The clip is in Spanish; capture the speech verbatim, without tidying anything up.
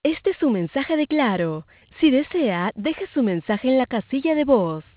Este es su mensaje de Claro. Si desea, deje su mensaje en la casilla de voz.